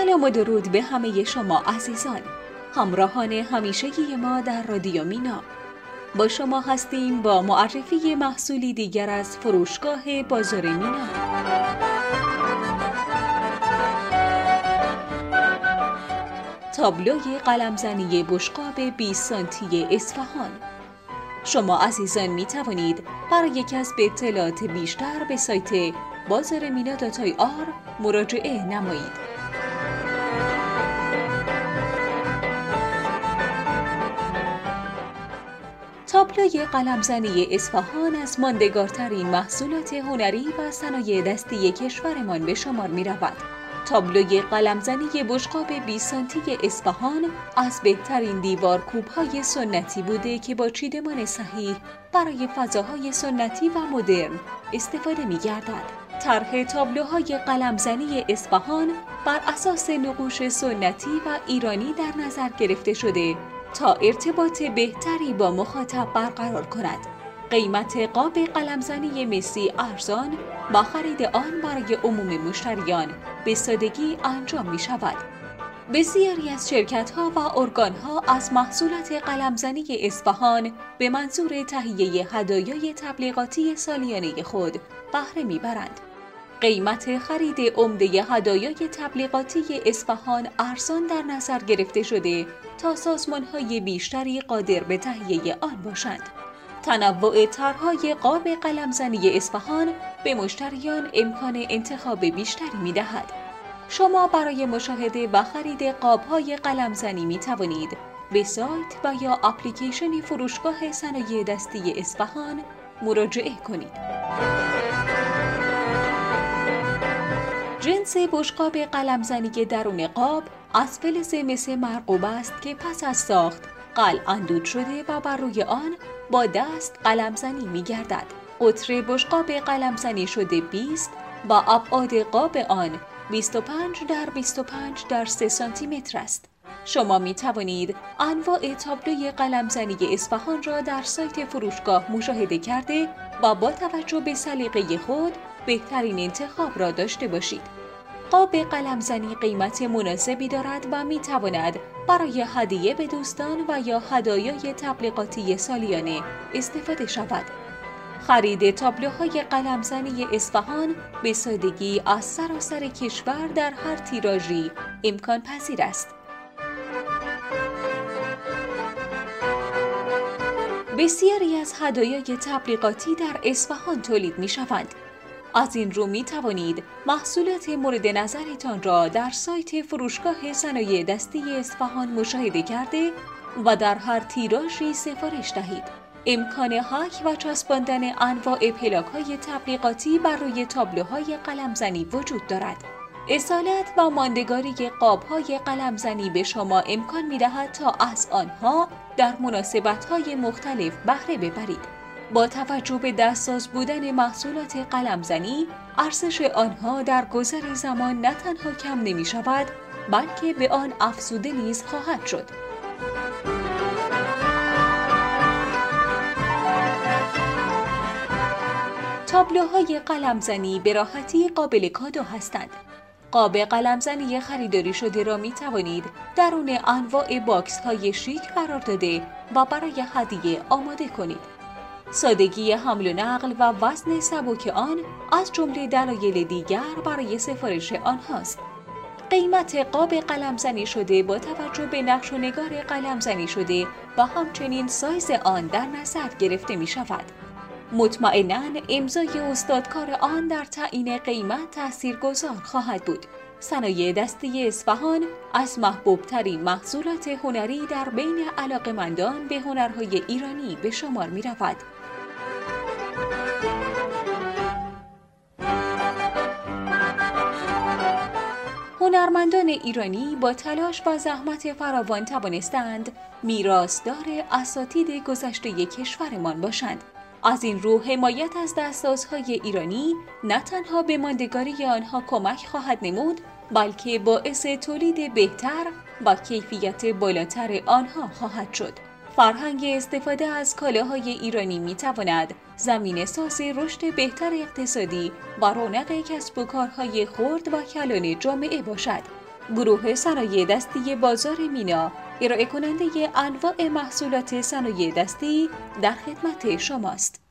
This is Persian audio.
سلام و درود به همه شما عزیزان، همراهان همیشگی ما در رادیو مینا. با شما هستیم با معرفی محصولی دیگر از فروشگاه بازار مینا. تابلوی قلمزنی بشقاب 20 سانتی اصفهان. شما عزیزان می توانید برای کسب اطلاعات بیشتر به سایت bazarmina.ir مراجعه نمایید. تابلوی قلمزنی اصفهان از ماندگارترین محصولات هنری و صنایع دستی کشورمان به شمار می رود. تابلوی قلمزنی بشقاب 20 سانتی اصفهان از بهترین دیوارکوب‌های سنتی بوده که با چیدمان صحیح برای فضاهای سنتی و مدرن استفاده می‌گردد. طرح تابلوهای قلمزنی اصفهان بر اساس نقوش سنتی و ایرانی در نظر گرفته شده تا ارتباط بهتری با مخاطب برقرار کند. قیمت قاب قلمزنی مسی ارزان با خرید آن برای عموم مشتریان به سادگی انجام می شود. بسیاری از شرکت‌ها و ارگان‌ها از محصولات قلمزنی اصفهان به منظور تهیه هدایای تبلیغاتی سالیانه خود بهره می‌برند. قیمت خرید عمده هدایای تبلیغاتی اصفهان ارزان در نظر گرفته شده تا سازمان‌های بیشتری قادر به تهیه آن باشند. تنوع طرح‌های قاب قلمزنی اصفهان به مشتریان امکان انتخاب بیشتری می‌دهد. شما برای مشاهده و خرید قاب‌های قلمزنی می‌توانید به سایت و یا اپلیکیشن فروشگاه صنایع دستی اصفهان مراجعه کنید. جنس بشقاب قلمزنی درون قاب از فلز مس مرغوب است که پس از ساخت قلع اندود شده و بر روی آن با دست قلمزنی می‌گردد. قطر بشقاب قلمزنی شده 20 و ابعاد قاب آن 25 در 25 در 3 سانتی متر است. شما می توانید انواع تابلوی قلمزنی اصفهان را در سایت فروشگاه مشاهده کرده و با توجه به سلیقه خود بهترین انتخاب را داشته باشید. قاب قلمزنی قیمت مناسبی دارد و می تواند برای هدیه به دوستان و یا هدایای تبلیغاتی سالیانه استفاده شود. خرید تابلوهای قلمزنی اصفهان به سادگی از سراسر کشور در هر تیراژی امکان پذیر است. بسیاری از هدایای تبلیغاتی در اصفهان تولید می شوند. از این رو می توانید محصولات مورد نظرتان را در سایت فروشگاه صنایع دستی اصفهان مشاهده کرده و در هر تیراژی سفارش دهید. امکان حک و چسباندن انواع پلاک‌های تبلیغاتی بر روی تابلوهای قلمزنی وجود دارد. اصالت و ماندگاری قاب‌های قلمزنی به شما امکان می‌دهد تا از آنها در مناسبت‌های مختلف بهره ببرید. با توجه به دستساز بودن محصولات قلمزنی، ارزش آنها در گذر زمان نه تنها کم نمی‌شود، بلکه به آن افزوده نیز خواهد شد. تابلوهای قلمزنی به راحتی قابل کادو هستند. قاب قلمزنی خریداری شده را می توانید درون انواع باکس های شیک قرار داده و برای هدیه آماده کنید. سادگی حمل و نقل و وزن سبک آن از جمله دلایل دیگر برای سفارش آنهاست. قیمت قاب قلمزنی شده با توجه به نقش و نگار قلمزنی شده و همچنین سایز آن در نظر گرفته می شود. مطمئناً امضای استادکار آن در تعیین قیمت تاثیرگذار خواهد بود. صنایع دستی اصفهان از محبوب‌ترین محصولات هنری در بین علاقه‌مندان به هنرهای ایرانی به شمار می رود. هنرمندان ایرانی با تلاش و زحمت فراوان توانستند میراثدار اساتید گذشته کشورمان باشند. از این رو حمایت از دستسازهای ایرانی نه تنها به ماندگاری آنها کمک خواهد نمود، بلکه باعث تولید بهتر و کیفیت بالاتر آنها خواهد شد. فرهنگ استفاده از کالاهای ایرانی می‌تواند زمینه‌ساز رشد بهتر اقتصادی و رونق کسب و کارهای خرد و کلان جامعه باشد. گروه صنایع دستی بازار مینا، ارائه کننده انواع محصولات صنایع دستی در خدمت شماست.